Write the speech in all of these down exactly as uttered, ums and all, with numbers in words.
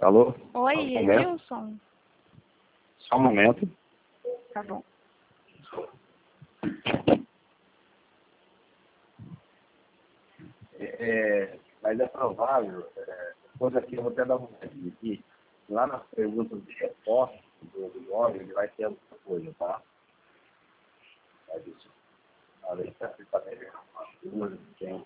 Alô? Oi, Alô, Edilson? Só um momento. Tá bom. É, mas é provável, é, depois aqui eu vou até dar uma olhadinha aqui, lá nas perguntas de resposta do, do blog, ele vai ter alguma coisa, tá? Vai deixar. Olha, ele está pegando quem?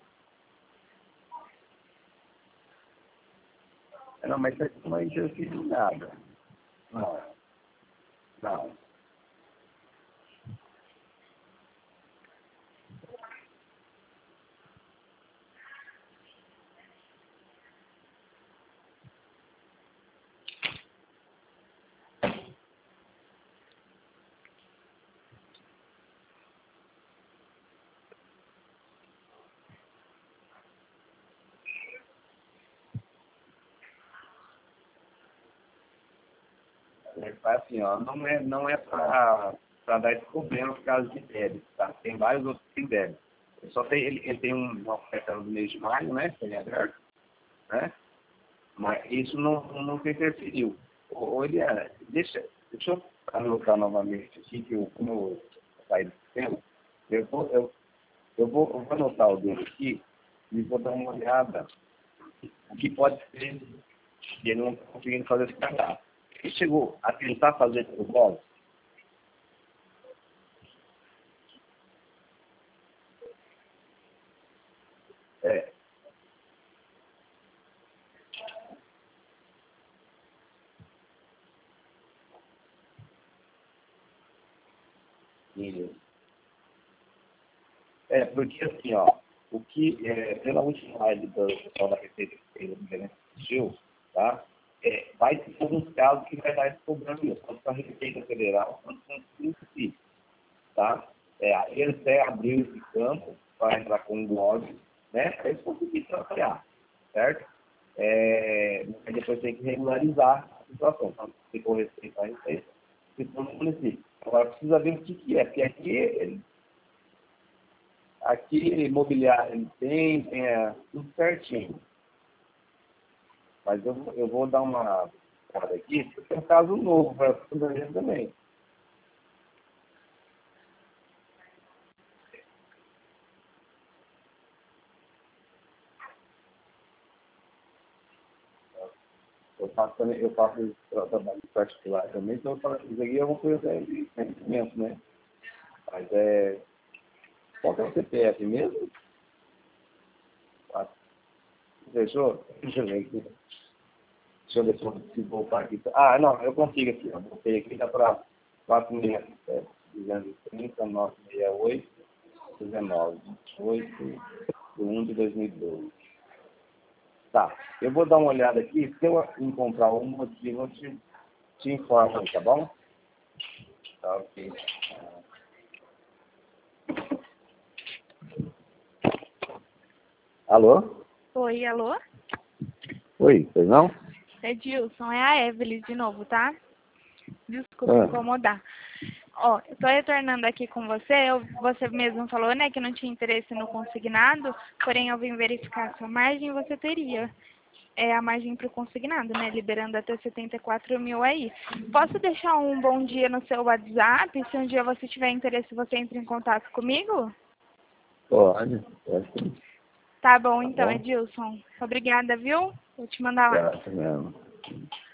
É, não, mas isso aqui não é exercício de nada. Não, não. Ele faz assim, ó, não é, não é para dar esse problema por causa de débito, tá? Tem vários outros que tem débito. Ele só tem, ele, ele tem um, uma oferta no mês de maio, né? Que ele é aberto, né? Mas isso não, não interferiu. Ou ele é, deixa, deixa eu anotar novamente aqui, que eu, como eu saí do sistema, eu vou, eu, eu, vou, eu vou anotar o dele aqui e vou dar uma olhada o que pode ser que ele não está conseguindo fazer esse cadastro. Ele chegou a tentar fazer o blog? É. E, é, porque assim, ó, o que, é, pela última live do pessoal da Receita que fez o Gerente Assistiu, tá? É, vai ter alguns casos que vai dar esse problema mesmo, tanto para a Receita Federal quanto para o si, tá? É, aí eles até abriu esse campo para entrar com um blog, né? Para eles conseguirem trabalhar, certo? É, mas depois tem que regularizar a situação, tá? Se for Receita, a Receita, se for no município. Agora precisa ver o que, que é, porque aqui ele Aqui, imobiliário, ele tem, tem é, tudo certinho. Mas eu, vou- eu vou dar uma olhada aqui, porque é um caso novo para toda gente também. Eu faço, também, eu faço trabalho particular também, então eu falo, isso aqui é uma coisa de conhecimento, né? Mas é. Qual que é o C P F mesmo? Ah, fechou? Deixa eu ver aqui. Deixa eu ver se eu consigo voltar aqui. Ah, não, eu consigo aqui. Eu voltei aqui, dá para quatro seis sete, duzentos e trinta, novecentos e sessenta e oito, dezenove, oito, um de dois mil e doze. Tá, eu vou dar uma olhada aqui. Se eu encontrar um motivo, eu te, te informo, tá bom? Tá, ok. Alô? Oi, alô? Oi, pois não? Edilson, é a Evelyn de novo, tá? Desculpa Ah, incomodar. Ó, eu tô retornando aqui com você. Eu- você mesmo falou, né, que não tinha interesse no consignado, porém eu vim verificar a sua margem e você teria. É a margem para o consignado, né? Liberando até setenta e quatro mil aí. Posso deixar um bom dia no seu WhatsApp? Se um dia você tiver interesse, você entra em contato comigo? pode, pode sim, Tá bom, tá então, bom? Edilson. Obrigada, viu? Vou te mandar lá. Graças mesmo.